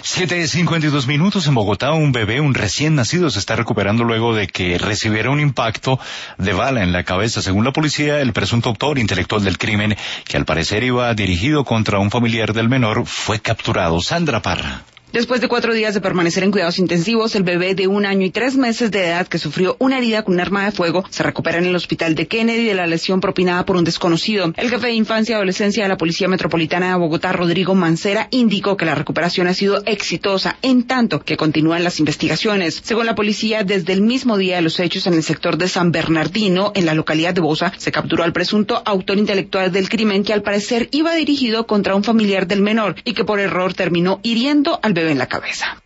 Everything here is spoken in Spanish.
7:52 en Bogotá. Un bebé, un recién nacido, se está recuperando luego de que recibiera un impacto de bala en la cabeza. Según la policía, el presunto autor intelectual del crimen, que al parecer iba dirigido contra un familiar del menor, fue capturado. Sandra Parra. Después de 4 días de permanecer en cuidados intensivos, el bebé de 1 año y 3 meses de edad que sufrió una herida con un arma de fuego se recupera en el hospital de Kennedy de la lesión propinada por un desconocido. El jefe de Infancia y Adolescencia de la Policía Metropolitana de Bogotá, Rodrigo Mancera, indicó que la recuperación ha sido exitosa, en tanto que continúan las investigaciones. Según la policía, desde el mismo día de los hechos en el sector de San Bernardino, en la localidad de Bosa, se capturó al presunto autor intelectual del crimen, que al parecer iba dirigido contra un familiar del menor y que por error terminó hiriendo al bebé en la cabeza.